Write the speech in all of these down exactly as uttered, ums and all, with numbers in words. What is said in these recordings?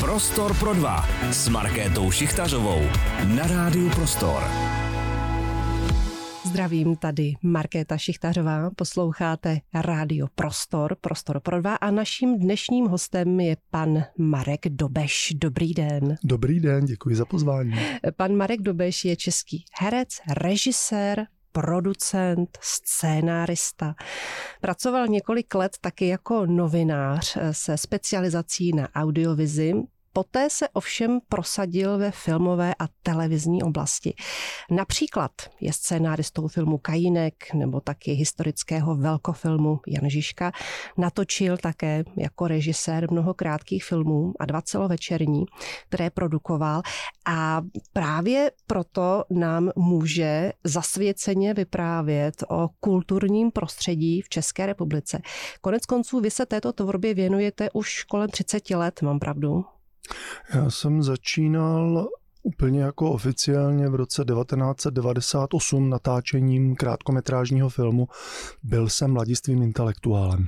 Prostor pro dva s Markétou Šichtařovou na Rádiu Prostor. Zdravím, tady Markéta Šichtařová, posloucháte Rádio Prostor, Prostor pro dva a naším dnešním hostem je pan Marek Dobeš. Dobrý den. Dobrý den, děkuji za pozvání. Pan Marek Dobeš je český herec, režisér, producent, scénárista. Pracoval několik let taky jako novinář se specializací na audiovizi. Poté se ovšem prosadil ve filmové a televizní oblasti. Například je scénáristou filmu Kajínek nebo taky historického velkofilmu Jan Žižka. Natočil také jako režisér mnoho krátkých filmů a dva celovečerní, které produkoval. A právě proto nám může zasvěceně vyprávět o kulturním prostředí v České republice. Konec konců vy se této tvorbě věnujete už kolem třicet let, mám pravdu? Já jsem začínal úplně jako oficiálně v roce devatenáct set devadesát osm natáčením krátkometrážního filmu Byl jsem mladistvým intelektuálem.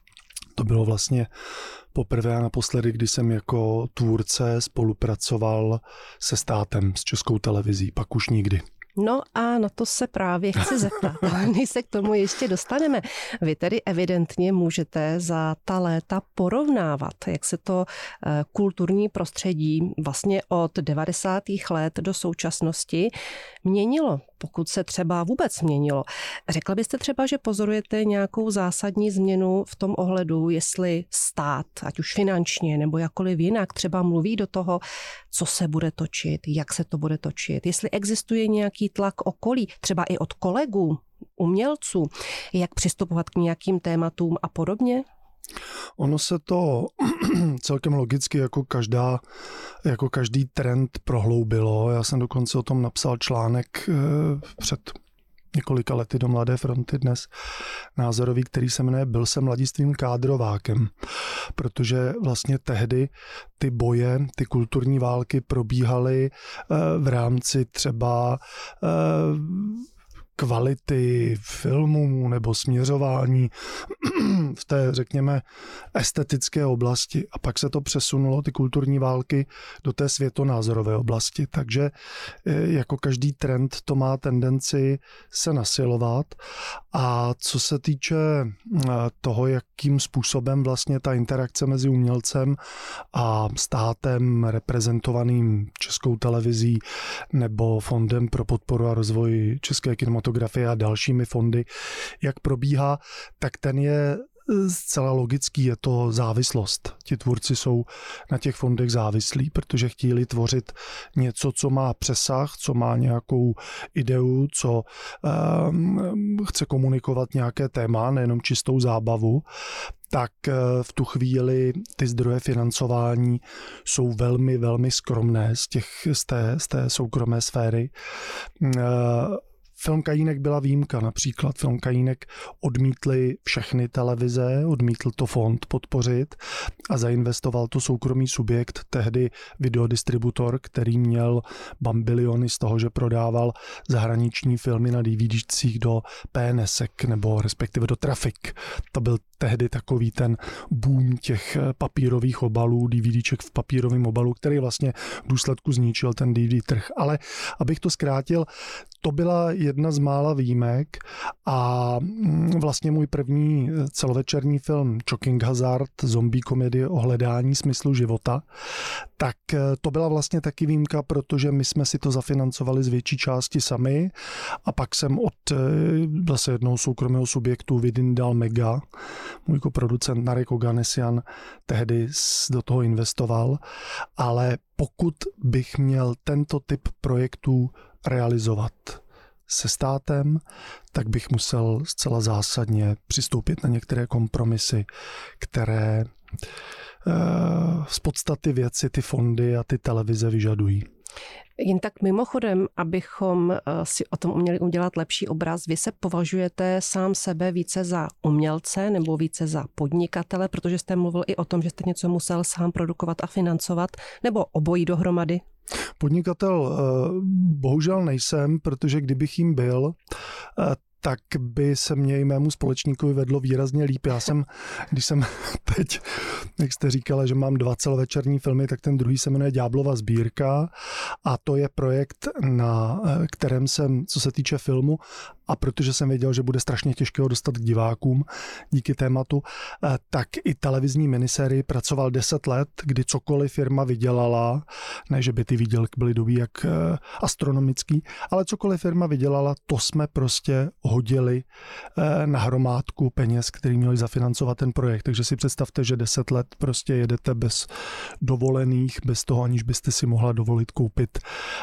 To bylo vlastně poprvé a naposledy, kdy jsem jako tvůrce spolupracoval se státem, s Českou televizí, pak už nikdy. No a na to se právě chci zeptat, než se k tomu ještě dostaneme. Vy tedy evidentně můžete za ta léta porovnávat, jak se to kulturní prostředí vlastně od devadesátých let do současnosti měnilo, pokud se třeba vůbec měnilo. Řekla byste třeba, že pozorujete nějakou zásadní změnu v tom ohledu, jestli stát, ať už finančně nebo jakkoliv jinak, třeba mluví do toho, co se bude točit, jak se to bude točit, jestli existuje nějaký tlak okolí, třeba i od kolegů, umělců, jak přistupovat k nějakým tématům a podobně? Ono se to celkem logicky jako, každá, jako každý trend prohloubilo. Já jsem dokonce o tom napsal článek před několika lety do Mladé fronty dnes názorový, který se jmenuje Byl jsem mladistvým kádrovákem, protože vlastně tehdy ty boje, ty kulturní války probíhaly v rámci třeba kvality filmů nebo směřování v té, řekněme, estetické oblasti. A pak se to přesunulo, ty kulturní války, do té světonázorové oblasti. Takže jako každý trend to má tendenci se nasilovat. A co se týče toho, jakým způsobem vlastně ta interakce mezi umělcem a státem reprezentovaným Českou televizí nebo Fondem pro podporu a rozvoj české kinematografie a dalšími fondy, jak probíhá, tak ten je zcela logický, je to závislost. Ti tvůrci jsou na těch fondech závislí, protože chtějí tvořit něco, co má přesah, co má nějakou ideu, co um, chce komunikovat nějaké téma, nejenom čistou zábavu, tak v tu chvíli ty zdroje financování jsou velmi, velmi skromné z, těch, z, té, z té soukromé sféry. Film Kajínek byla výjimka, například film Kajínek odmítly všechny televize, odmítl to fond podpořit a zainvestoval to soukromý subjekt, tehdy videodistributor, který měl bambiliony z toho, že prodával zahraniční filmy na DVDčcích do PNSek nebo respektive do Trafik. To byl tehdy takový ten boom těch papírových obalů, DVDček v papírovém obalu, který vlastně v důsledku zničil ten D V D trh. Ale abych to zkrátil, to byla jedna z mála výjimek a vlastně můj první celovečerní film Choking Hazard, zombie komedie o hledání smyslu života, tak to byla vlastně taky výjimka, protože my jsme si to zafinancovali z větší části sami a pak jsem od zase jednoho soukromého subjektu Vidindal Mega, můj producent Narek Oganesian, tehdy do toho investoval, ale pokud bych měl tento typ projektů realizovat se státem, tak bych musel zcela zásadně přistoupit na některé kompromisy, které z podstaty věci ty fondy a ty televize vyžadují. Jen tak mimochodem, abychom si o tom uměli udělat lepší obraz, vy se považujete sám sebe více za umělce nebo více za podnikatele, protože jste mluvil i o tom, že jste něco musel sám produkovat a financovat, nebo obojí dohromady? Podnikatel bohužel nejsem, protože kdybych jim byl, tak by se mě i mému společníkovi vedlo výrazně líp. Já jsem, když jsem teď, jak jste říkala, že mám dva celovečerní filmy, tak ten druhý se jmenuje Ďáblova sbírka a to je projekt, na kterém jsem, co se týče filmu, a protože jsem věděl, že bude strašně těžké ho dostat k divákům díky tématu, tak i televizní minisérii pracoval deset let, kdy cokoliv firma vydělala, ne, že by ty výdělky byly dobrý jak astronomický, ale cokoliv firma vydělala, to jsme prostě hodili na hromádku peněz, který měli zafinancovat ten projekt. Takže si představte, že deset let prostě jedete bez dovolených, bez toho, aniž byste si mohla dovolit koupit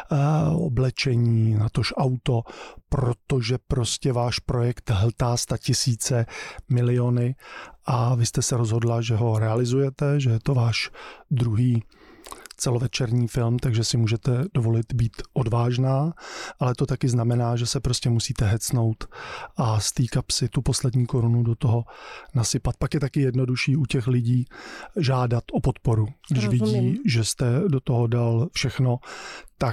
oblečení, natož auto, protože prostě váš projekt hltá statisíce, miliony a vy jste se rozhodla, že ho realizujete, že je to váš druhý celovečerní film, takže si můžete dovolit být odvážná, ale to taky znamená, že se prostě musíte hecnout a z té kapsy tu poslední korunu do toho nasypat. Pak je taky jednodušší u těch lidí žádat o podporu. Když Rozumím. vidí, že jste do toho dal všechno, tak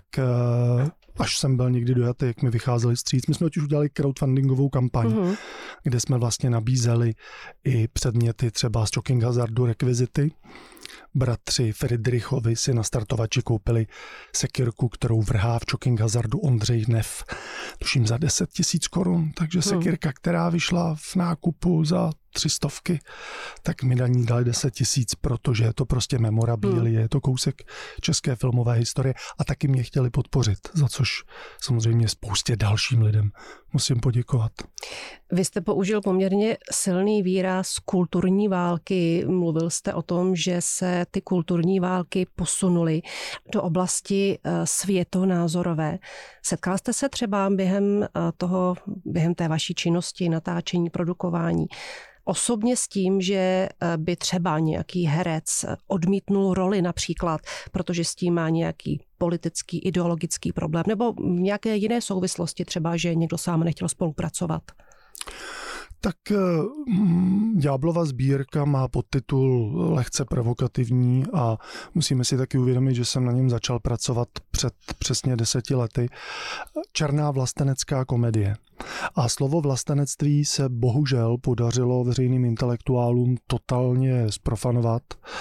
až jsem byl někdy dojatý, jak mi vycházeli vstříc. My jsme totiž udělali crowdfundingovou kampaň, uh-huh. kde jsme vlastně nabízeli i předměty třeba z Shocking Hazardu rekvizity. Bratři Friedrichovi si na startovači koupili sekirku, kterou vrhá v Shocking Hazardu Ondřej Neff, tuším za deset tisíc korun, takže sekirka, která vyšla v nákupu za tři stovky, tak mi na ní dali deset tisíc, protože je to prostě memorabilie, hmm. je to kousek české filmové historie a taky mě chtěli podpořit, za což samozřejmě spoustě dalším lidem musím poděkovat. Vy jste použil poměrně silný výraz kulturní války. Mluvil jste o tom, že se ty kulturní války posunuly do oblasti světonázorové. Setkal jste se třeba během toho, během té vaší činnosti, natáčení, produkování, osobně s tím, že by třeba nějaký herec odmítnul roli například, protože s tím má nějaký politický, ideologický problém, nebo nějaké jiné souvislosti, třeba, že někdo sám nechtěl spolupracovat? Tak Ďáblova sbírka má podtitul lehce provokativní a musíme si taky uvědomit, že jsem na něm začal pracovat před přesně deseti lety. Černá vlastenecká komedie. A slovo vlastenectví se bohužel podařilo veřejným intelektuálům totálně zprofanovat.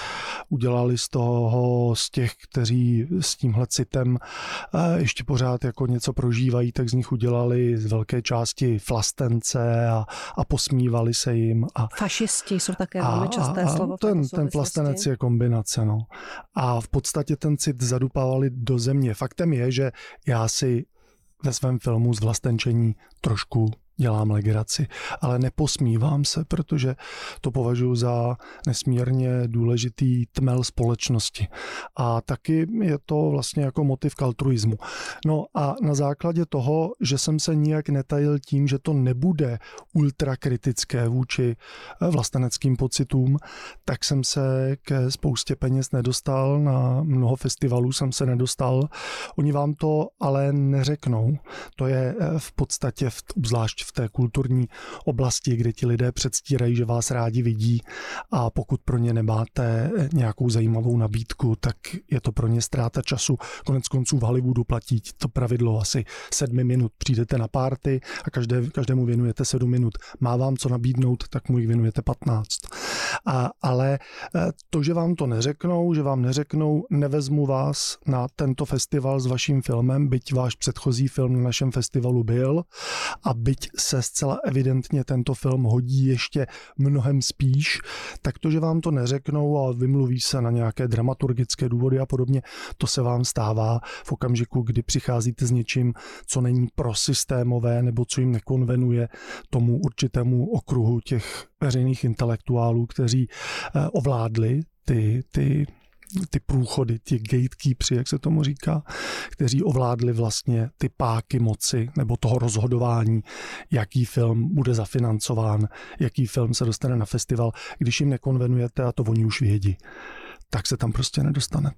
Udělali z toho, z těch, kteří s tímhle citem ještě pořád jako něco prožívají, tak z nich udělali z velké části flastence a, a posmívali se jim. A, fašisti jsou také velmi časté a, slovo. Ten, ten vlastenec je kombinace. No. A v podstatě ten cit zadupávali do země. Faktem je, že já si ve svém filmu z vlastenčení trošku dělám legraci, ale neposmívám se, protože to považuji za nesmírně důležitý tmel společnosti. A taky je to vlastně jako motiv k altruismu. No a na základě toho, že jsem se nijak netajil tím, že to nebude ultrakritické vůči vlasteneckým pocitům, tak jsem se ke spoustě peněz nedostal, na mnoho festivalů jsem se nedostal. Oni vám to ale neřeknou. To je v podstatě v, obzvlášť v té kulturní oblasti, kde ti lidé předstírají, že vás rádi vidí a pokud pro ně nemáte nějakou zajímavou nabídku, tak je to pro ně ztráta času. Konec konců v Hollywoodu platí to pravidlo asi sedmi minut. Přijdete na party a každé, každému věnujete sedm minut. Má vám co nabídnout, tak mu jich věnujete patnáct. A, ale to, že vám to neřeknou, že vám neřeknou, nevezmu vás na tento festival s vaším filmem, byť váš předchozí film na našem festivalu byl a byť se zcela evidentně tento film hodí ještě mnohem spíš, tak to, že vám to neřeknou a vymluví se na nějaké dramaturgické důvody a podobně, to se vám stává v okamžiku, kdy přicházíte s něčím, co není prosystémové nebo co jim nekonvenuje tomu určitému okruhu těch veřejných intelektuálů, kteří ovládli ty, ty ty průchody, ty gatekeepři, jak se tomu říká, kteří ovládli vlastně ty páky moci nebo toho rozhodování, jaký film bude zafinancován, jaký film se dostane na festival. Když jim nekonvenujete, a to oni už vědí, tak se tam prostě nedostanete.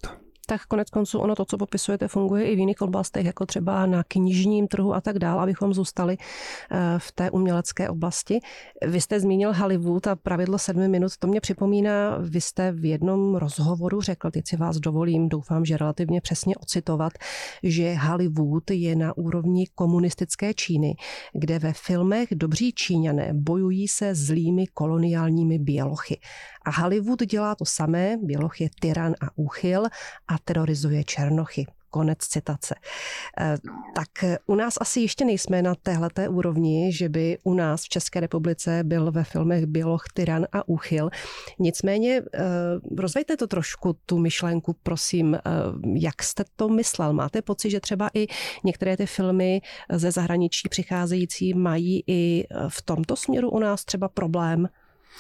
tak konec konců ono to, co popisujete, funguje i v jiných oblastech, jako třeba na knižním trhu a tak dále, abychom zůstali v té umělecké oblasti. Vy jste zmínil Hollywood a pravidlo sedmi minut, to mě připomíná, vy jste v jednom rozhovoru řekl, teď si vás dovolím, doufám, že relativně přesně ocitovat, že Hollywood je na úrovni komunistické Číny, kde ve filmech dobří Číňané bojují se zlými koloniálními bělochy. A Hollywood dělá to samé, běloch je tyran a úchyl a terorizuje černochy. Konec citace. Tak u nás asi ještě nejsme na téhleté úrovni, že by u nás v České republice byl ve filmech běloch, tyran a úchyl. Nicméně rozvejte to trošku, tu myšlenku, prosím, jak jste to myslel? Máte pocit, že třeba i některé ty filmy ze zahraničí přicházející mají i v tomto směru u nás třeba problém?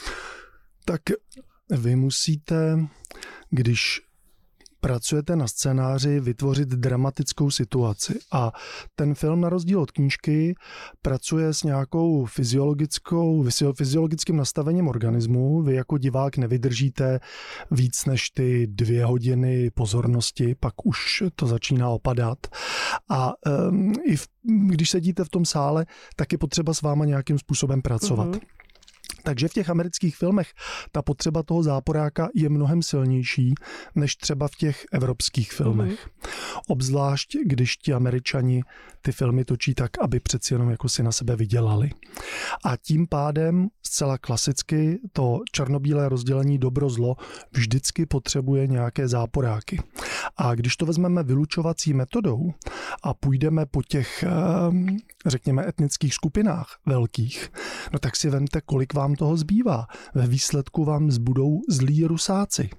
Tak vy musíte, když pracujete na scénáři, vytvořit dramatickou situaci. A ten film, na rozdíl od knížky, pracuje s nějakou fyziologickou, fyziologickým nastavením organismu. Vy jako divák nevydržíte víc než ty dvě hodiny pozornosti, pak už to začíná opadat. A um, i v, když sedíte v tom sále, tak je potřeba s váma nějakým způsobem pracovat. Mm-hmm. Takže v těch amerických filmech ta potřeba toho záporáka je mnohem silnější než třeba v těch evropských filmech. Mm-hmm. Obzvlášť, když ti Američani ty filmy točí tak, aby přeci jenom jako si na sebe vydělali. A tím pádem zcela klasicky to černobílé rozdělení dobro-zlo vždycky potřebuje nějaké záporáky. A když to vezmeme vylučovací metodou a půjdeme po těch, řekněme, etnických skupinách velkých, no tak si vemte, kolik vám toho zbývá. Ve výsledku vám zbudou zlí Rusáci.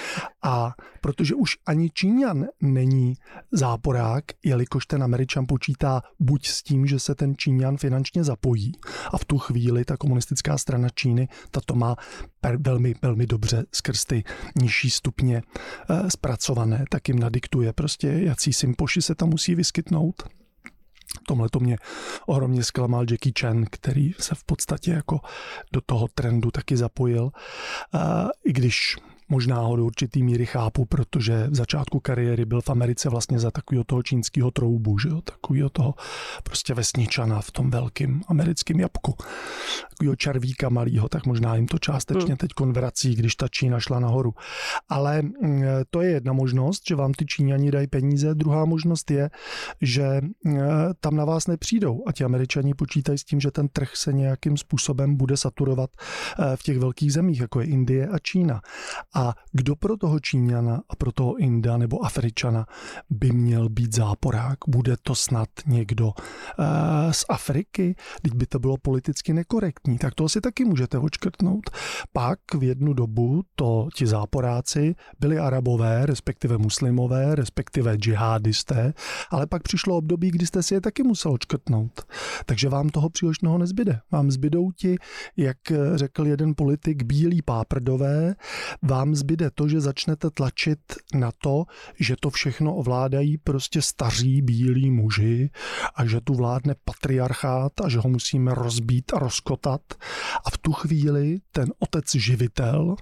A protože už ani Číňan není záporák, jelikož ten Američan počítá buď s tím, že se ten Číňan finančně zapojí a v tu chvíli ta komunistická strana Číny, ta to má velmi, velmi dobře skrz ty nižší stupně eh, zpracované, tak jim nadiktuje prostě, jací sympoši se tam musí vyskytnout. Tomhle to mě ohromně zklamal Jackie Chan, který se v podstatě jako do toho trendu taky zapojil. Uh, I když možná ho do určitý míry chápu, protože v začátku kariéry byl v Americe vlastně za takového toho čínského troubu, že jo? Takového toho prostě vesničana v tom velkým americkém jabku. Takového červíka malýho, tak možná jim to částečně teď konvrací, když ta Čína šla nahoru. Ale to je jedna možnost, že vám ty Číňani dají peníze. Druhá možnost je, že tam na vás nepřijdou a ti Američani počítají s tím, že ten trh se nějakým způsobem bude saturovat v těch velkých zemích, jako je Indie a Čína. A kdo pro toho Číňana a pro toho Inda nebo Afričana by měl být záporák? Bude to snad někdo uh, z Afriky? Teď by to bylo politicky nekorektní, tak to asi taky můžete odškrtnout. Pak v jednu dobu to ti záporáci byli Arabové, respektive muslimové, respektive džihadisté, ale pak přišlo období, kdy jste si je taky musel odškrtnout. Takže vám toho příliš mnoho nezbyde. Vám zbydou ti, jak řekl jeden politik, bílí páprdové, vám zbyde to, že začnete tlačit na to, že to všechno ovládají prostě staří bílí muži a že tu vládne patriarchát a že ho musíme rozbít a rozkotat. A v tu chvíli ten otec živitel,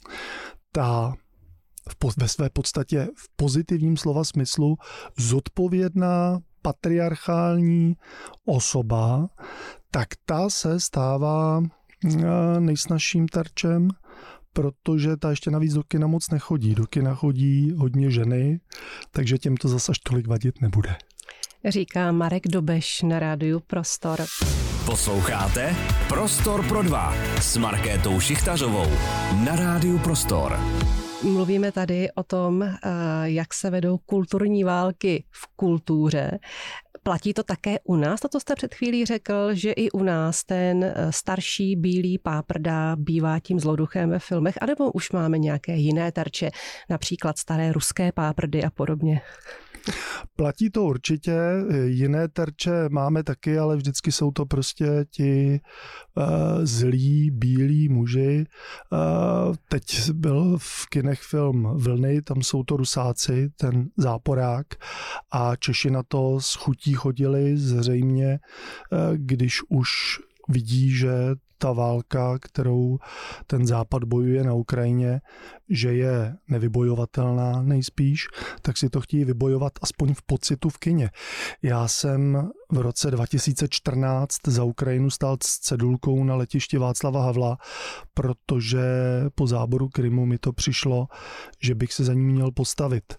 ta ve své podstatě v pozitivním slova smyslu zodpovědná patriarchální osoba, tak ta se stává nejsnazším terčem, protože ta ještě navíc do kina moc nechodí. Do kina chodí hodně ženy, takže těm to zase až tolik vadit nebude. Říká Marek Dobeš na rádiu Prostor. Posloucháte Prostor pro dva s Markétou Šichtařovou na rádiu Prostor. Mluvíme tady o tom, jak se vedou kulturní války v kultuře. Platí to také u nás? To, co jste před chvílí řekl, že i u nás ten starší bílý páprda bývá tím zloduchem ve filmech, anebo už máme nějaké jiné terče, například staré ruské páprdy a podobně? Platí to určitě, jiné terče máme taky, ale vždycky jsou to prostě ti uh, zlí, bílí muži. Uh, teď byl v kinech film Vlny, tam jsou to Rusáci, ten záporák a Češi na to s chutí chodili zřejmě, uh, když už vidí, že ta válka, kterou ten západ bojuje na Ukrajině, že je nevybojovatelná nejspíš, tak si to chtějí vybojovat aspoň v pocitu v kině. Já jsem v roce dva tisíce čtrnáct za Ukrajinu stál s cedulkou na letišti Václava Havla, protože po záboru Krymu mi to přišlo, že bych se za ní měl postavit.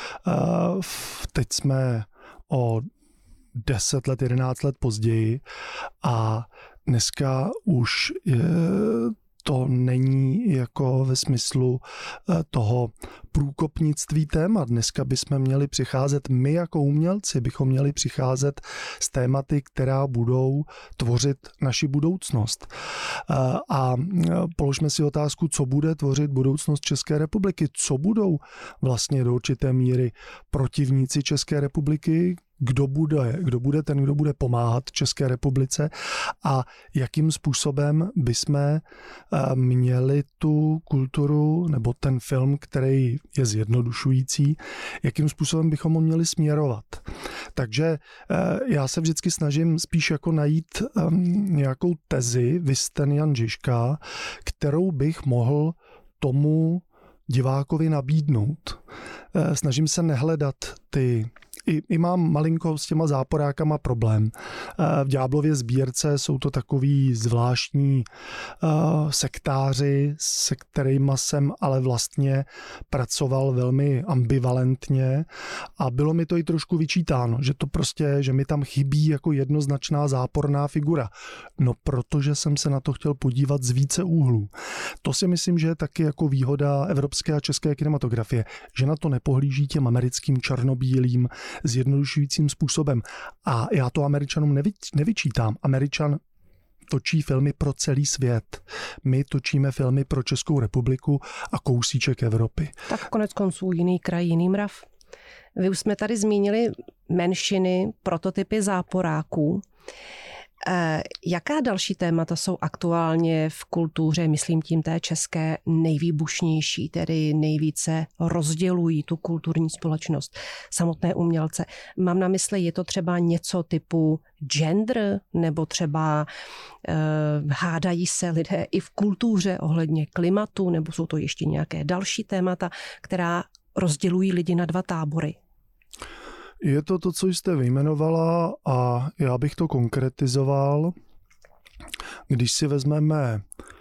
Teď jsme o deset let, jedenáct let později a dneska už je, to není jako ve smyslu toho průkopnictví téma. Dneska bychom měli přicházet, my jako umělci bychom měli přicházet s tématy, která budou tvořit naši budoucnost. A položme si otázku, co bude tvořit budoucnost České republiky, co budou vlastně do určité míry protivníci České republiky, kdo bude, kdo bude ten, kdo bude pomáhat České republice a jakým způsobem bychom měli tu kulturu nebo ten film, který je zjednodušující, jakým způsobem bychom ho měli směrovat. Takže já se vždycky snažím spíš jako najít nějakou tezi, vys ten Jan Žižka, kterou bych mohl tomu divákovi nabídnout. Snažím se nehledat ty I, I mám malinko s těma záporákama problém. V Ďáblově sbírce jsou to takový zvláštní uh, sektáři, se kterými jsem ale vlastně pracoval velmi ambivalentně a bylo mi to i trošku vyčítáno, že to prostě, že mi tam chybí jako jednoznačná záporná figura. No protože jsem se na to chtěl podívat z více úhlů. To si myslím, že je taky jako výhoda evropské a české kinematografie, že na to nepohlíží těm americkým černobílým zjednodušujícím způsobem. A já to Američanům nevy, nevyčítám. Američan točí filmy pro celý svět. My točíme filmy pro Českou republiku a kousíček Evropy. Tak konec konců jiný kraj, jiný mrav. Vy už jsme tady zmínili menšiny, prototypy záporáků. Eh, jaká další témata jsou aktuálně v kultuře, myslím tím té české, nejvýbušnější, tedy nejvíce rozdělují tu kulturní společnost, samotné umělce? Mám na mysli, je to třeba něco typu gender, nebo třeba eh, hádají se lidé i v kultuře ohledně klimatu, nebo jsou to ještě nějaké další témata, která rozdělují lidi na dva tábory? Je to to, co jste vyjmenovala a já bych to konkretizoval. Když si vezmeme,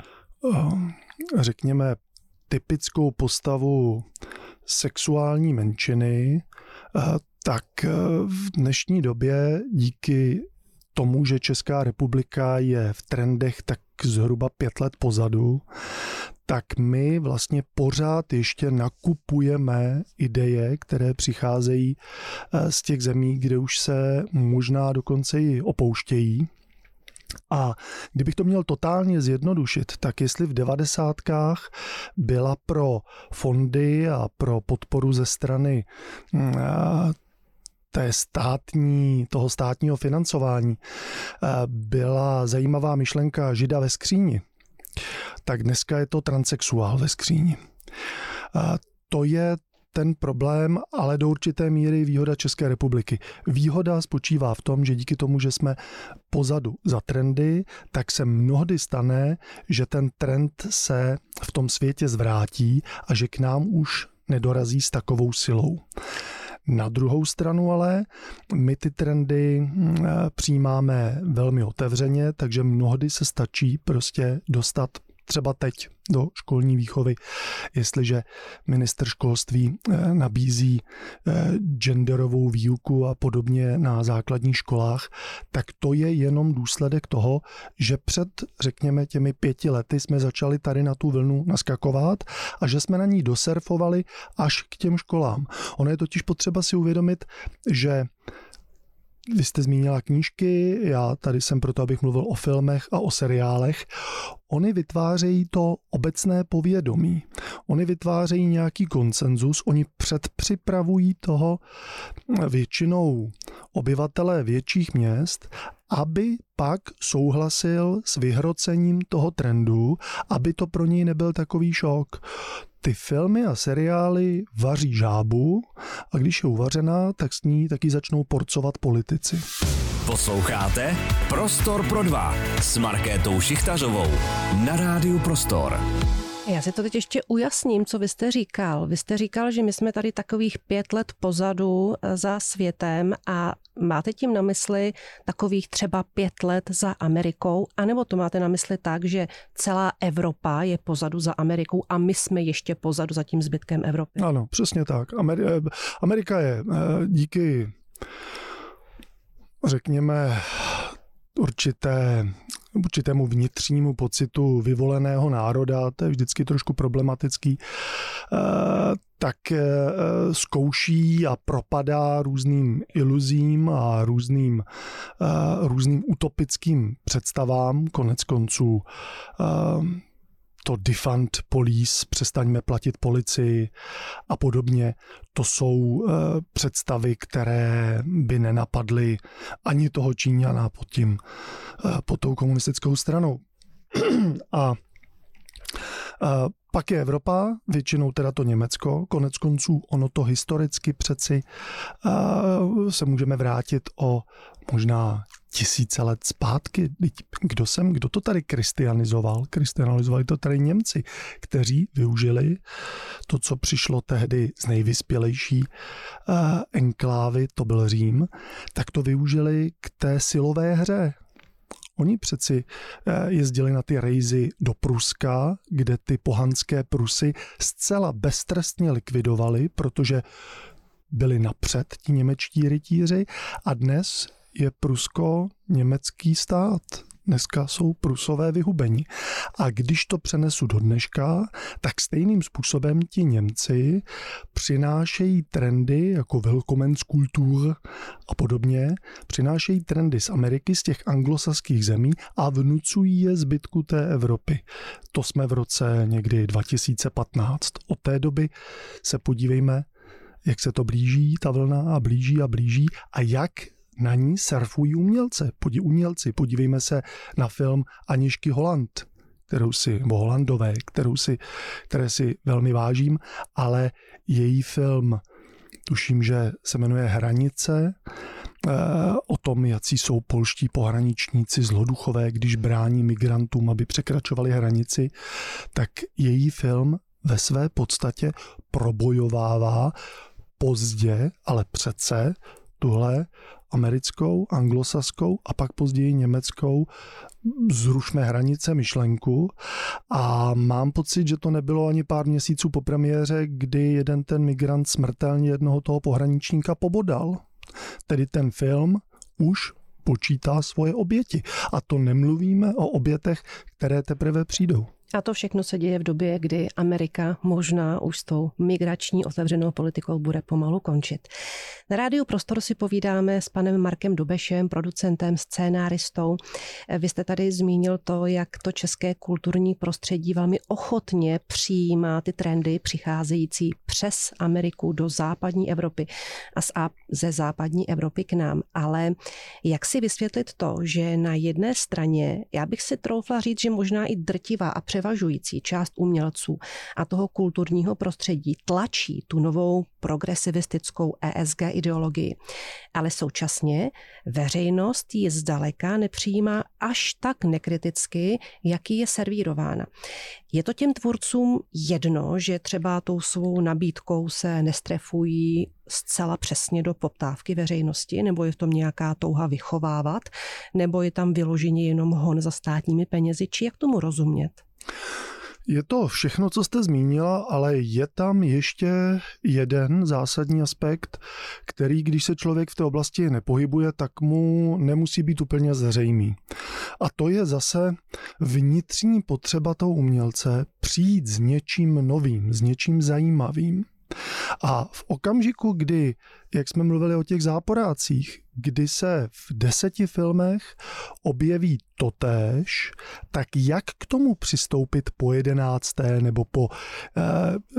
řekněme, typickou postavu sexuální menšiny, tak v dnešní době díky tomu, že Česká republika je v trendech tak zhruba pět let pozadu, tak my vlastně pořád ještě nakupujeme ideje, které přicházejí z těch zemí, kde už se možná dokonce i opouštějí. A kdybych to měl totálně zjednodušit, tak jestli v devadesátkách byla pro fondy a pro podporu ze strany té státní, toho státního financování byla zajímavá myšlenka Žida ve skříni, tak dneska je to transsexuál ve skříni. To je ten problém, ale do určité míry výhoda České republiky. Výhoda spočívá v tom, že díky tomu, že jsme pozadu za trendy, tak se mnohdy stane, že ten trend se v tom světě zvrátí a že k nám už nedorazí s takovou silou. Na druhou stranu ale my ty trendy přijímáme velmi otevřeně, takže mnohdy se stačí prostě dostat třeba teď do školní výchovy, jestliže ministr školství nabízí genderovou výuku a podobně na základních školách, tak to je jenom důsledek toho, že před, řekněme, těmi pěti lety jsme začali tady na tu vlnu naskakovat a že jsme na ní dosurfovali až k těm školám. Ono je totiž potřeba si uvědomit, že vy jste zmínila knížky, já tady jsem proto, abych mluvil o filmech a o seriálech. Oni vytvářejí to obecné povědomí. Oni vytvářejí nějaký konsenzus, oni předpřipravují toho většinou obyvatelé větších měst, aby pak souhlasil s vyhrocením toho trendu, aby to pro něj nebyl takový šok. Ty filmy a seriály vaří žábu a když je uvařená, tak s ní taky začnou porcovat politici. Posloucháte Prostor pro dva s Markétou Šichtařovou na Rádiu Prostor. Já si to teď ještě ujasním, co vy jste říkal. Vy jste říkal, že my jsme tady takových pět let pozadu za světem a máte tím na mysli takových třeba pět let za Amerikou, anebo to máte na mysli tak, že celá Evropa je pozadu za Amerikou a my jsme ještě pozadu za tím zbytkem Evropy? Ano, přesně tak. Ameri- Amerika je díky, řekněme, určité určitému vnitřnímu pocitu vyvoleného národa, to je vždycky trošku problematický, tak zkouší a propadá různým iluzím a různým, různým utopickým představám. Konec konců to defund police, přestaňme platit policii a podobně. To jsou představy, které by nenapadly ani toho Číňana pod tím, pod tou komunistickou stranou. A, a pak je Evropa, většinou teda to Německo, konec konců ono to historicky přeci se můžeme vrátit o možná tisíce let zpátky. Kdo jsem, kdo to tady kristianizoval? Kristianizovali to tady Němci, kteří využili to, co přišlo tehdy z nejvyspělejší uh, enklávy, to byl Řím, tak to využili k té silové hře. Oni přeci jezdili na ty rejzy do Pruska, kde ty pohanské Prusy zcela beztrestně likvidovali, protože byli napřed ti němečtí rytíři a dnes je Prusko německý stát. Dneska jsou Prusové vyhubeni. A když to přenesu do dneška, tak stejným způsobem ti Němci přinášejí trendy jako Willkommenskultur a podobně, přinášejí trendy z Ameriky, z těch anglosaských zemí a vnucují je zbytku té Evropy. To jsme v roce někdy dva tisíce patnáct. Od té doby se podívejme, jak se to blíží, ta vlna a blíží a blíží a jak na ní surfují umělce. Podí, umělci. Podívejme se na film Anižky Holland, kterou si, nebo Hollandové, kterou si, které si velmi vážím, ale její film, tuším, že se jmenuje Hranice, eh, o tom, jací jsou polští pohraničníci zloduchové, když brání migrantům, aby překračovali hranici, tak její film ve své podstatě probojovává pozdě, ale přece tuhle americkou, anglosaskou a pak později německou zrušme hranice myšlenku a mám pocit, že to nebylo ani pár měsíců po premiéře, kdy jeden ten migrant smrtelně jednoho toho pohraničníka pobodal. Tedy ten film už počítá svoje oběti. A to nemluvíme o obětech, které teprve přijdou. A to všechno se děje v době, kdy Amerika možná už s tou migrační otevřenou politikou bude pomalu končit. Na Rádiu Prostor si povídáme s panem Markem Dobešem, producentem, scénáristou. Vy jste tady zmínil to, jak to české kulturní prostředí velmi ochotně přijímá ty trendy přicházející přes Ameriku do západní Evropy a ze západní Evropy k nám. Ale jak si vysvětlit to, že na jedné straně, já bych si troufla říct, že možná i drtivá a převažující část umělců a toho kulturního prostředí tlačí tu novou progresivistickou E S G ideologii. Ale současně veřejnost ji zdaleka nepřijímá až tak nekriticky, jaký je servírována. Je to těm tvůrcům jedno, že třeba tou svou nabídkou se nestrefují zcela přesně do poptávky veřejnosti, nebo je v tom nějaká touha vychovávat, nebo je tam vyloženě jenom hon za státními penězi, či jak tomu rozumět? Je to všechno, co jste zmínila, ale je tam ještě jeden zásadní aspekt, který, když se člověk v té oblasti nepohybuje, tak mu nemusí být úplně zřejmý. A to je zase vnitřní potřeba toho umělce přijít s něčím novým, s něčím zajímavým. A v okamžiku, kdy, jak jsme mluvili o těch záporácích, kdy se v deseti filmech objeví totéž, tak jak k tomu přistoupit po jedenácté nebo po eh,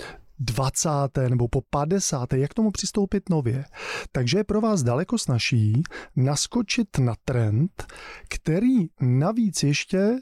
dvacáté nebo po padesáté, jak k tomu přistoupit nově. Takže je pro vás daleko snazší naskočit na trend, který navíc ještě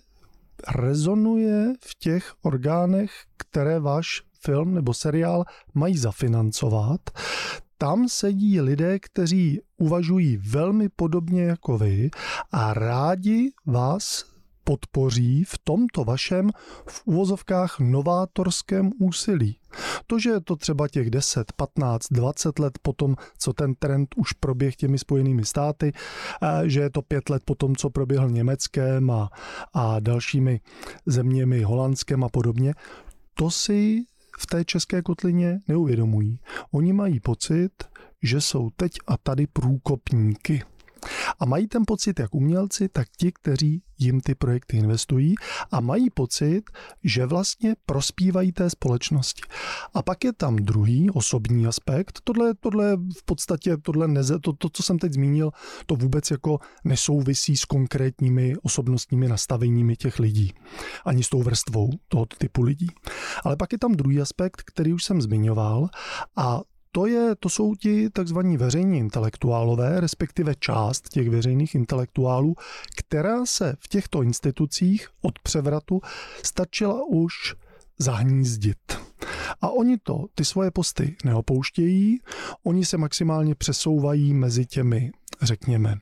rezonuje v těch orgánech, které váš film nebo seriál mají zafinancovat, tam sedí lidé, kteří uvažují velmi podobně jako vy a rádi vás podpoří v tomto vašem v úvozovkách novátorském úsilí. To, že je to třeba těch deset, patnáct, dvacet let potom, co ten trend už proběh těmi Spojenými státy, že je to pět let potom, co proběhl Německem a, a dalšími zeměmi, Holandskem a podobně, to si v té české kotlině neuvědomují. Oni mají pocit, že jsou teď a tady průkopníky. A mají ten pocit jak umělci, tak ti, kteří jim ty projekty investují a mají pocit, že vlastně prospívají té společnosti. A pak je tam druhý osobní aspekt. Tohle, tohle v podstatě, tohle neze, to, to, co jsem teď zmínil, to vůbec jako nesouvisí s konkrétními osobnostními nastaveními těch lidí. Ani s tou vrstvou tohoto typu lidí. Ale pak je tam druhý aspekt, který už jsem zmiňoval, a To, je, to jsou ti takzvaní veřejní intelektuálové, respektive část těch veřejných intelektuálů, která se v těchto institucích od převratu stačila už zahnízdit. A oni to, ty svoje posty neopouštějí, oni se maximálně přesouvají mezi těmi, řekněme,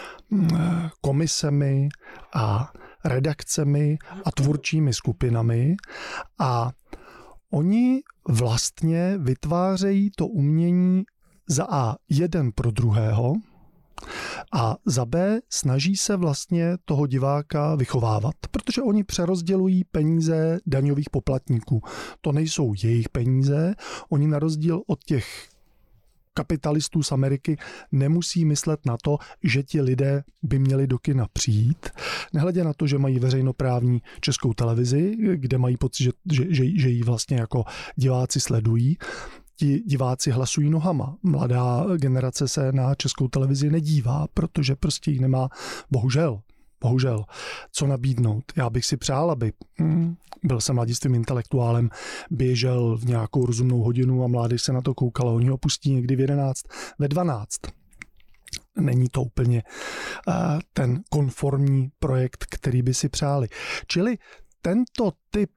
komisemi a redakcemi a tvůrčími skupinami a oni vlastně vytvářejí to umění za A jeden pro druhého a za B snaží se vlastně toho diváka vychovávat, protože oni přerozdělují peníze daňových poplatníků. To nejsou jejich peníze, oni na rozdíl od těch kapitalistů z Ameriky nemusí myslet na to, že ti lidé by měli do kina přijít. Nehledě na to, že mají veřejnoprávní Českou televizi, kde mají pocit, že, že, že, že ji vlastně jako diváci sledují. Ti diváci hlasují nohama. Mladá generace se na Českou televizi nedívá, protože prostě ji nemá, bohužel, bohužel, co nabídnout. Já bych si přál, aby hmm, byl jsem mladistvým intelektuálem, běžel v nějakou rozumnou hodinu a mládež se na to koukala. Oni ho pustí někdy v jedenáct, ve dvanáct. Není to úplně uh, ten konformní projekt, který by si přáli. Čili tento typ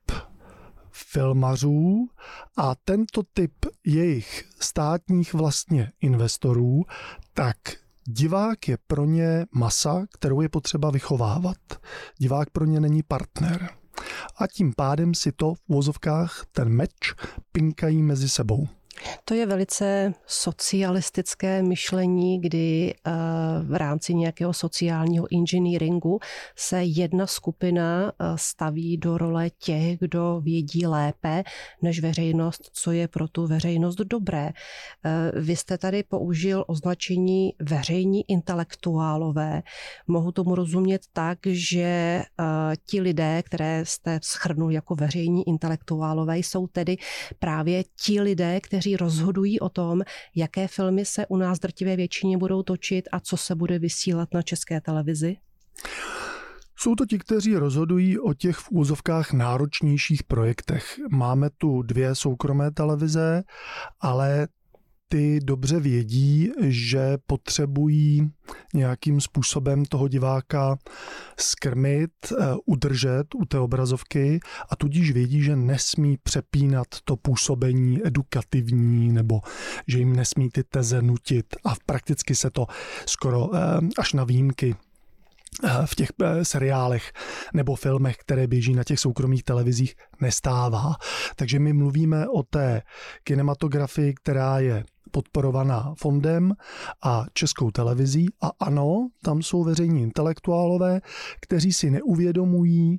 filmařů a tento typ jejich státních vlastně investorů, tak divák je pro ně masa, kterou je potřeba vychovávat. Divák pro ně není partner. A tím pádem si to v uvozovkách ten meč pinkají mezi sebou. To je velice socialistické myšlení, kdy v rámci nějakého sociálního inženýringu se jedna skupina staví do role těch, kdo vědí lépe než veřejnost, co je pro tu veřejnost dobré. Vy jste tady použil označení veřejní intelektuálové. Mohu tomu rozumět tak, že ti lidé, které jste shrnul jako veřejní intelektuálové, jsou tedy právě ti lidé, kteří rozhodují o tom, jaké filmy se u nás drtivé většině budou točit a co se bude vysílat na České televizi? Jsou to ti, kteří rozhodují o těch v úzovkách náročnějších projektech. Máme tu dvě soukromé televize, ale ty dobře vědí, že potřebují nějakým způsobem toho diváka skrmit, udržet u té obrazovky a tudíž vědí, že nesmí přepínat to působení edukativní nebo že jim nesmí ty teze nutit a prakticky se to skoro až na výjimky v těch seriálech nebo filmech, které běží na těch soukromých televizích, nestává. Takže my mluvíme o té kinematografii, která je podporovaná fondem a Českou televizí a ano, tam jsou veřejní intelektuálové, kteří si neuvědomují,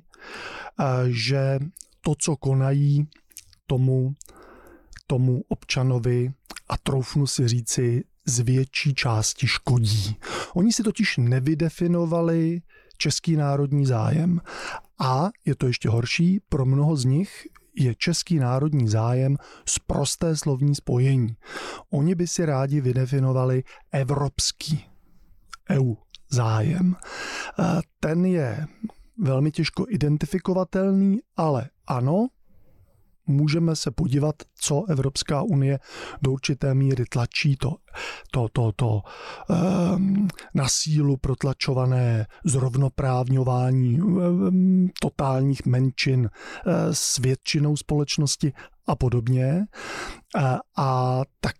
že to, co konají tomu, tomu občanovi a troufnu si říci, z větší části škodí. Oni si totiž nevydefinovali český národní zájem. A je to ještě horší, pro mnoho z nich je český národní zájem sprosté slovní spojení. Oni by si rádi vydefinovali evropský E U zájem. Ten je velmi těžko identifikovatelný, ale ano, můžeme se podívat, co Evropská unie do určité míry tlačí to, to, to, to um, na sílu protlačované zrovnoprávňování um, totálních menšin uh, s většinou společnosti a podobně. A, a taky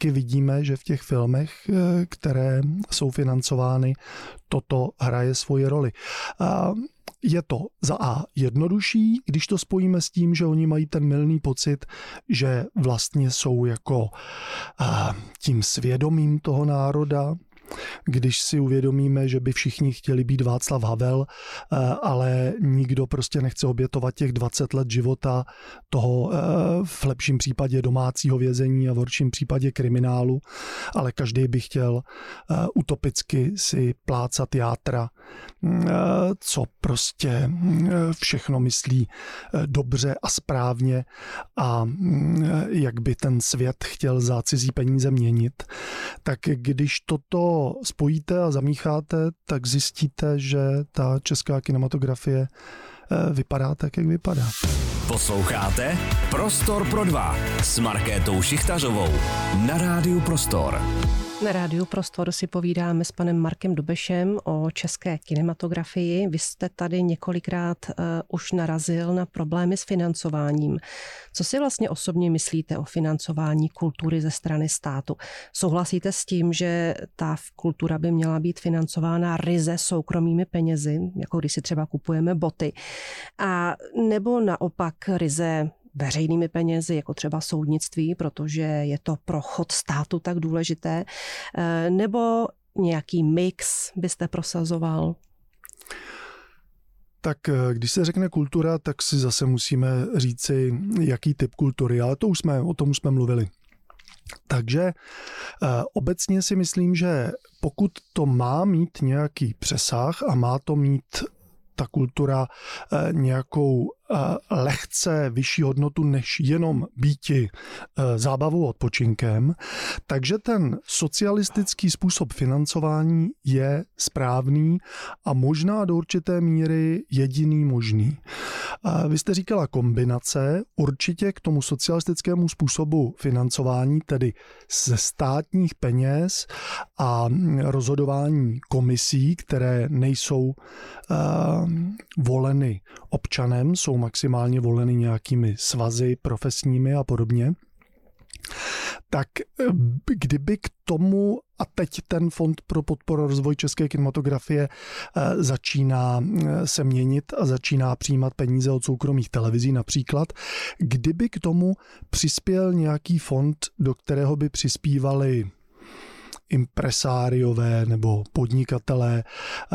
taky vidíme, že v těch filmech, které jsou financovány, toto hraje svoji roli. Je to za A jednodušší, když to spojíme s tím, že oni mají ten mylný pocit, že vlastně jsou jako tím svědomím toho národa, když si uvědomíme, že by všichni chtěli být Václav Havel, ale nikdo prostě nechce obětovat těch dvacet let života toho v lepším případě domácího vězení a v horším případě kriminálu, ale každý by chtěl utopicky si plácat játra, co prostě všechno myslí dobře a správně a jak by ten svět chtěl za cizí peníze měnit. Tak když toto spojíte a zamícháte, tak zjistíte, že ta česká kinematografie vypadá tak, jak vypadá. Posloucháte Prostor pro dva s Markétou Šichtařovou na Rádiu Prostor. Na Rádiu Prostor si povídáme s panem Markem Dubešem o české kinematografii. Vy jste tady několikrát uh, už narazil na problémy s financováním. Co si vlastně osobně myslíte o financování kultury ze strany státu? Souhlasíte s tím, že ta kultura by měla být financována ryze soukromými penězi, jako když si třeba kupujeme boty, a nebo naopak ryze veřejnými penězi, jako třeba soudnictví, protože je to pro chod státu tak důležité, nebo nějaký mix byste prosazoval? Tak když se řekne kultura, tak si zase musíme říci, jaký typ kultury, ale to už jsme, o tom už jsme mluvili. Takže obecně si myslím, že pokud to má mít nějaký přesah a má to mít ta kultura nějakou lehce vyšší hodnotu než jenom býti zábavou odpočinkem, takže ten socialistický způsob financování je správný a možná do určité míry jediný možný. Vy jste říkala kombinace, určitě k tomu socialistickému způsobu financování, tedy ze státních peněz a rozhodování komisí, které nejsou uh, voleny občanem, jsou maximálně voleny nějakými svazy profesními a podobně, tak kdyby k tomu, a teď ten Fond pro podporu a rozvoj české kinematografie začíná se měnit a začíná přijímat peníze od soukromých televizí například, kdyby k tomu přispěl nějaký fond, do kterého by přispívali impresáriové nebo podnikatelé,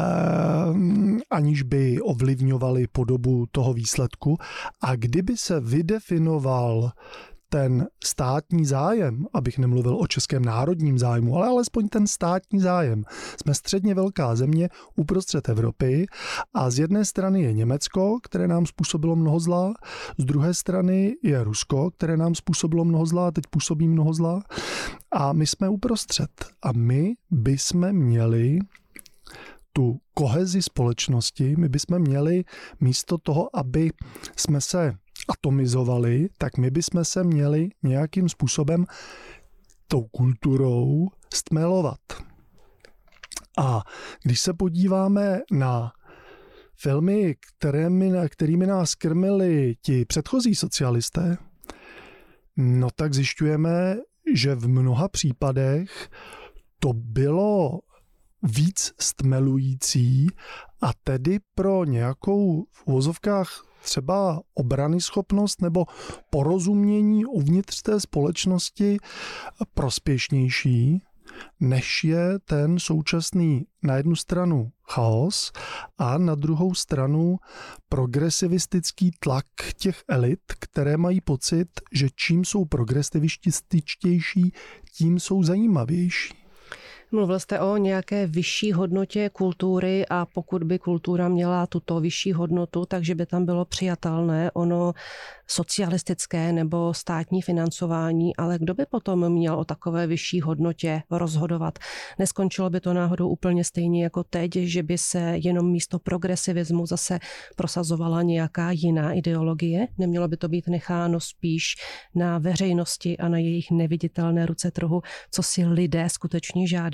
aniž by ovlivňovali podobu toho výsledku. A kdyby se vydefinoval ten státní zájem, abych nemluvil o českém národním zájmu, ale alespoň ten státní zájem. Jsme středně velká země uprostřed Evropy a z jedné strany je Německo, které nám způsobilo mnoho zla, z druhé strany je Rusko, které nám způsobilo mnoho zla a teď působí mnoho zla a my jsme uprostřed. A my bychom měli tu kohezi společnosti, my bychom měli místo toho, aby jsme se atomizovali, tak my bychom se měli nějakým způsobem tou kulturou stmelovat. A když se podíváme na filmy, kterými, kterými nás krmili ti předchozí socialisté, no tak zjišťujeme, že v mnoha případech to bylo víc stmelující a tedy pro nějakou v uvozovkách třeba obranyschopnost nebo porozumění uvnitř té společnosti prospěšnější, než je ten současný na jednu stranu chaos a na druhou stranu progresivistický tlak těch elit, které mají pocit, že čím jsou progresivističtější, tím jsou zajímavější. Mluvil jste o nějaké vyšší hodnotě kultury a pokud by kultura měla tuto vyšší hodnotu, takže by tam bylo přijatelné ono socialistické nebo státní financování, ale kdo by potom měl o takové vyšší hodnotě rozhodovat? Neskončilo by to náhodou úplně stejně jako teď, že by se jenom místo progresivismu zase prosazovala nějaká jiná ideologie? Nemělo by to být necháno spíš na veřejnosti a na jejich neviditelné ruce trhu, co si lidé skutečně žádají?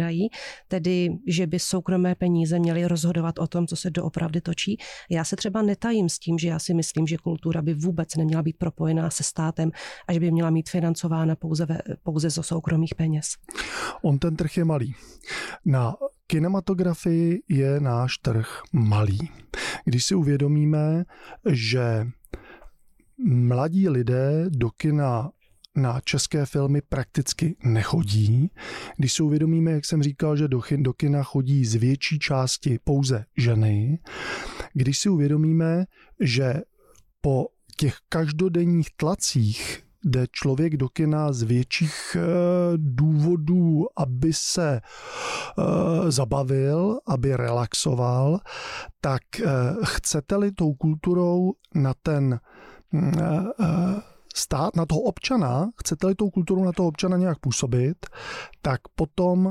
nevydají, tedy že by soukromé peníze měly rozhodovat o tom, co se doopravdy točí. Já se třeba netajím s tím, že já si myslím, že kultura by vůbec neměla být propojená se státem a že by měla mít financována pouze, ve, pouze zo soukromých peněz. On ten trh je malý. Na kinematografii je náš trh malý. Když si uvědomíme, že mladí lidé do kina na české filmy prakticky nechodí. Když si uvědomíme, jak jsem říkal, že do, do kina chodí z větší části pouze ženy. Když si uvědomíme, že po těch každodenních tlacích jde člověk do kina z větších důvodů, aby se zabavil, aby relaxoval, tak chcete-li tou kulturou na ten stát, na toho občana, chcete-li tou kulturou na toho občana nějak působit, tak potom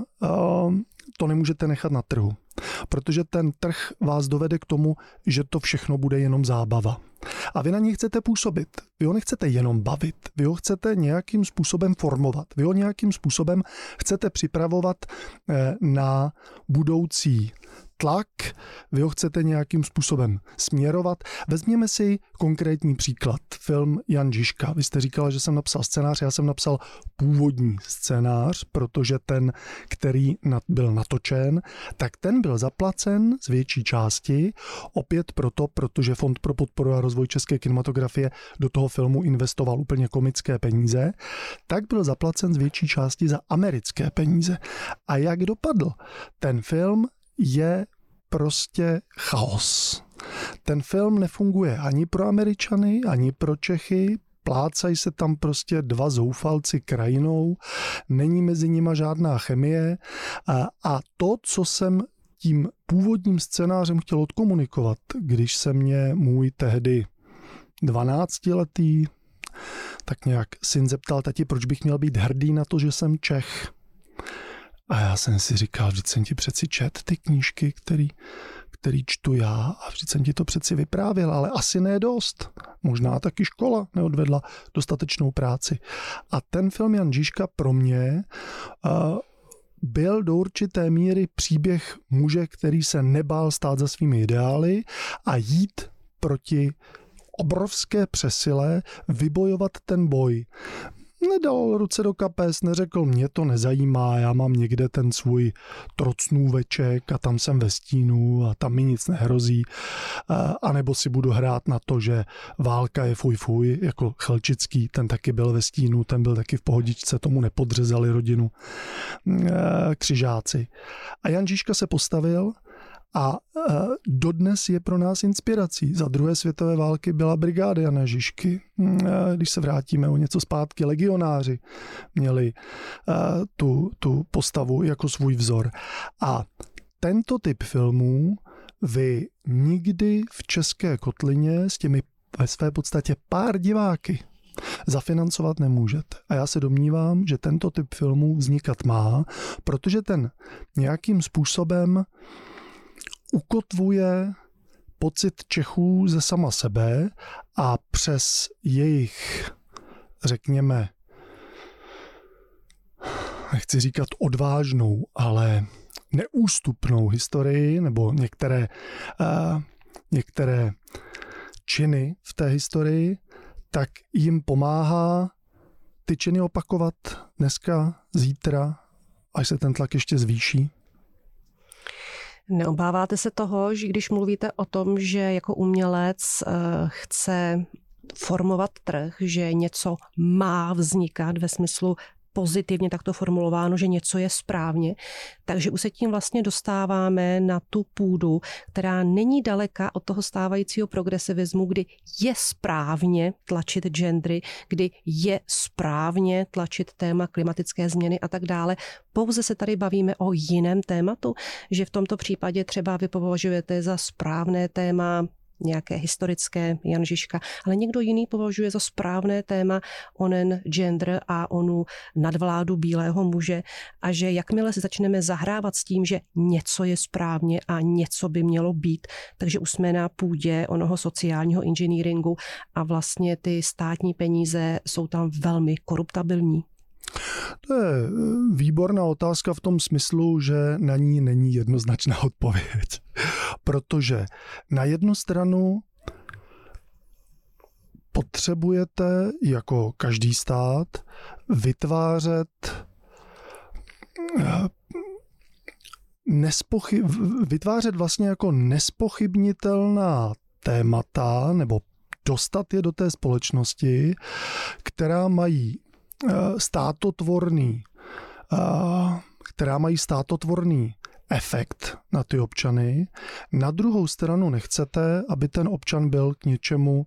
to nemůžete nechat na trhu. Protože ten trh vás dovede k tomu, že to všechno bude jenom zábava. A vy na něj chcete působit. Vy ho nechcete jenom bavit. Vy ho chcete nějakým způsobem formovat. Vy ho nějakým způsobem chcete připravovat na budoucí tlak. Vy ho chcete nějakým způsobem směrovat. Vezměme si konkrétní příklad. Film Jan Žižka. Vy jste říkala, že jsem napsal scénář. Já jsem napsal původní scénář, protože ten, který byl natočen, tak ten byl zaplacen z větší části. Opět proto, protože Fond pro podporu a rozvoj české kinematografie do toho filmu investoval úplně komické peníze, tak byl zaplacen z větší části za americké peníze. A jak dopadl? Ten film je prostě chaos. Ten film nefunguje ani pro Američany, ani pro Čechy, plácají se tam prostě dva zoufalci krajinou, není mezi nima žádná chemie a, a to, co jsem tím původním scénářem chtěl odkomunikovat, když se mě můj tehdy dvanáctiletý tak nějak syn zeptal, tati, proč bych měl být hrdý na to, že jsem Čech. A já jsem si říkal, vždyť jsem ti přeci čet ty knížky, který, který čtu já a vždyť jsem ti to přeci vyprávěl, ale asi ne dost. Možná taky škola neodvedla dostatečnou práci. A ten film Jan Žižka pro mě uh, byl do určité míry příběh muže, který se nebál stát za svými ideály a jít proti obrovské přesile, vybojovat ten boj. Nedal ruce do kapes, neřekl, mě to nezajímá, já mám někde ten svůj trocnůveček a tam jsem ve stínu a tam mi nic nehrozí. A nebo si budu hrát na to, že válka je fuj fuj, jako Chelčický, ten taky byl ve stínu, ten byl taky v pohodičce, tomu nepodřezali rodinu křižáci. A Jan Žižka se postavil a dodnes je pro nás inspirací. Za druhé světové války byla brigáda Jana Žižky. Když se vrátíme o něco zpátky, legionáři měli tu, tu postavu jako svůj vzor. A tento typ filmů vy nikdy v české kotlině s těmi ve své podstatě pár diváky zafinancovat nemůžete. A já se domnívám, že tento typ filmů vznikat má, protože ten nějakým způsobem ukotvuje pocit Čechů ze sama sebe a přes jejich, řekněme, nechci říkat odvážnou, ale neústupnou historii nebo některé, uh, některé činy v té historii, tak jim pomáhá ty činy opakovat dneska, zítra, až se ten tlak ještě zvýší. Neobáváte se toho, že když mluvíte o tom, že jako umělec chce formovat trh, že něco má vznikat ve smyslu pozitivně takto formulováno, že něco je správně, takže už se tím vlastně dostáváme na tu půdu, která není daleka od toho stávajícího progresivismu, kdy je správně tlačit gendery, kdy je správně tlačit téma klimatické změny a tak dále. Pouze se tady bavíme o jiném tématu, že v tomto případě třeba vy považujete za správné téma nějaké historické Jan Žižka, ale někdo jiný považuje za správné téma onen gender a onu nadvládu bílého muže a že jakmile si začneme zahrávat s tím, že něco je správně a něco by mělo být, takže už jsme na půdě onoho sociálního inženýringu a vlastně ty státní peníze jsou tam velmi koruptabilní. To je výborná otázka v tom smyslu, že na ní není jednoznačná odpověď. Protože na jednu stranu potřebujete jako každý stát vytvářet nespochyb, vytvářet vlastně jako nespochybnitelná témata nebo dostat je do té společnosti, která mají státotvorný, která mají státotvorný efekt na ty občany. Na druhou stranu nechcete, aby ten občan byl k něčemu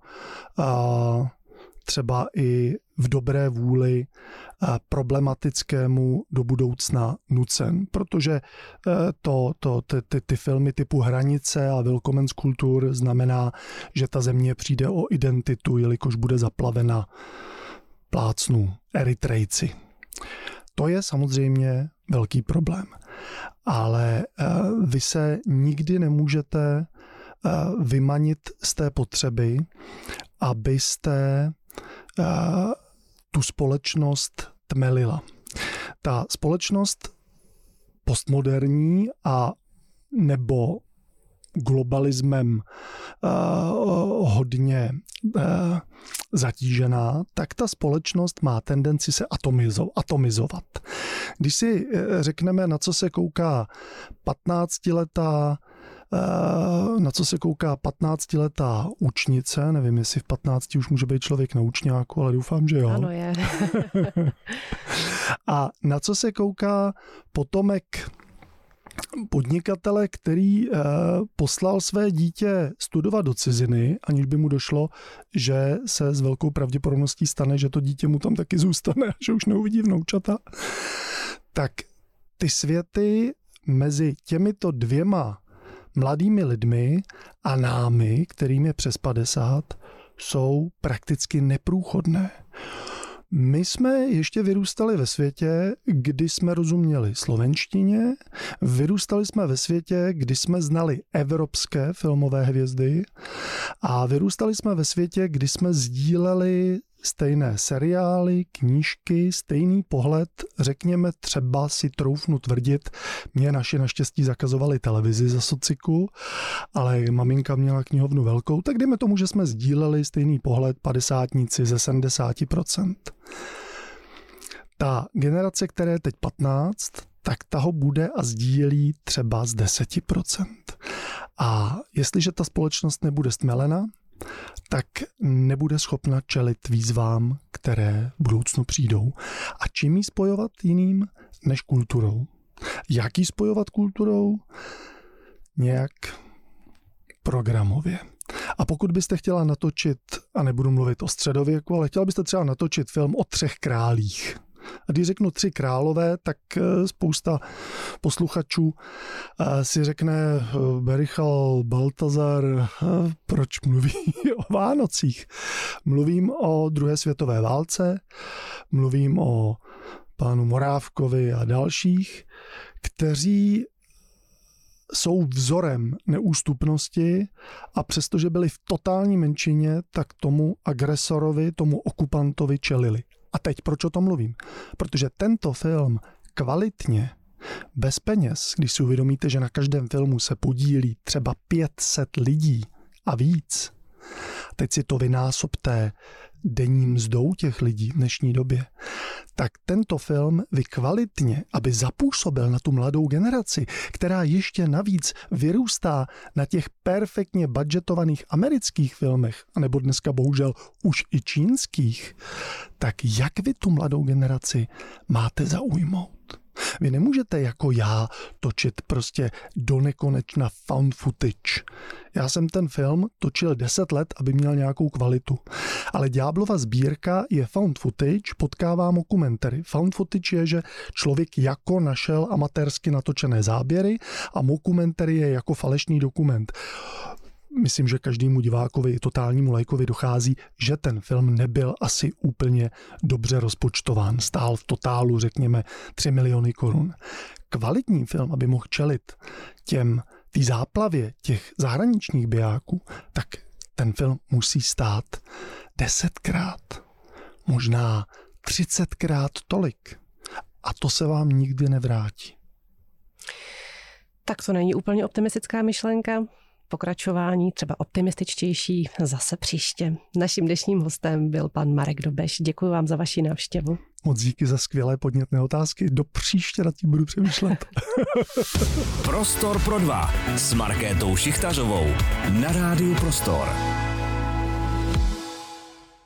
třeba i v dobré vůli problematickému do budoucna nucen, protože to, to, ty, ty, ty filmy typu Hranice a Willkommenskultur znamená, že ta země přijde o identitu, jelikož bude zaplavena plácnu Eritrejci. To je samozřejmě velký problém, ale vy se nikdy nemůžete vymanit z té potřeby, abyste tu společnost tmelila. Ta společnost postmoderní a nebo globalismem uh, hodně uh, zatížená, tak ta společnost má tendenci se atomizo- atomizovat. Když si řekneme, na co se kouká patnáctiletá na co se kouká patnáctiletá učnice, nevím, jestli v patnácti už může být člověk na učňáku, ale doufám, že jo. Ano, je. A na co se kouká potomek podnikatele, který eh, poslal své dítě studovat do ciziny, aniž by mu došlo, že se s velkou pravděpodobností stane, že to dítě mu tam taky zůstane, že už neuvidí vnoučata. Tak ty světy mezi těmito dvěma mladými lidmi a námi, kterým je přes padesát, jsou prakticky neprůchodné. My jsme ještě vyrůstali ve světě, kdy jsme rozuměli slovenštině, vyrůstali jsme ve světě, kdy jsme znali evropské filmové hvězdy a vyrůstali jsme ve světě, kdy jsme sdíleli stejné seriály, knížky, stejný pohled, řekněme třeba si troufnu tvrdit, mě naši naštěstí zakazovali televizi za sociku, ale maminka měla knihovnu velkou, tak dejme tomu, že jsme sdíleli stejný pohled padesátníci ze sedmdesát procent. Ta generace, které je teď patnáct, tak ta ho bude a sdílí třeba z deset procent. A jestliže ta společnost nebude stmelena, tak nebude schopna čelit výzvám, které v budoucnu přijdou. A čím ji spojovat jiným než kulturou? Jak ji spojovat kulturou? Nějak programově. A pokud byste chtěla natočit, a nebudu mluvit o středověku, ale chtěla byste třeba natočit film o třech králích. A když řeknu tři králové, tak spousta posluchačů si řekne Berichal, Baltazar, proč mluví o Vánocích? Mluvím o druhé světové válce, mluvím o pánu Morávkovi a dalších, kteří jsou vzorem neústupnosti a přestože byli v totální menšině, tak tomu agresorovi, tomu okupantovi čelili. A teď proč o tom mluvím? Protože tento film kvalitně, bez peněz, když si uvědomíte, že na každém filmu se podílí třeba pět set lidí a víc, teď si to vynásobte denní mzdou těch lidí v dnešní době, tak tento film vy kvalitně, aby zapůsobil na tu mladou generaci, která ještě navíc vyrůstá na těch perfektně budgetovaných amerických filmech, anebo dneska bohužel už i čínských, tak jak vy tu mladou generaci máte zaujmout? Vy nemůžete jako já točit prostě do nekonečna found footage. Já jsem ten film točil deset let, aby měl nějakou kvalitu. Ale Ďáblova sbírka je found footage, potkává mockumentary. Found footage je, že člověk jako našel amatérsky natočené záběry a mockumentary je jako falešný dokument. Myslím, že každému divákovi i totálnímu lajkovi dochází, že ten film nebyl asi úplně dobře rozpočtován. Stál v totálu, řekněme, tři miliony korun. Kvalitní film, aby mohl čelit těm, tý záplavě těch zahraničních bijáků, tak ten film musí stát desetkrát, možná třicetkrát tolik. A to se vám nikdy nevrátí. Tak to není úplně optimistická myšlenka. Pokračování, třeba optimističtější, zase příště. Naším dnešním hostem byl pan Marek Dobeš. Děkuji vám za vaši návštěvu. Moc díky za skvělé podnětné otázky. Do příště nad tím budu přemýšlet. Prostor pro dva s Markétou Šichtařovou na Rádiu Prostor.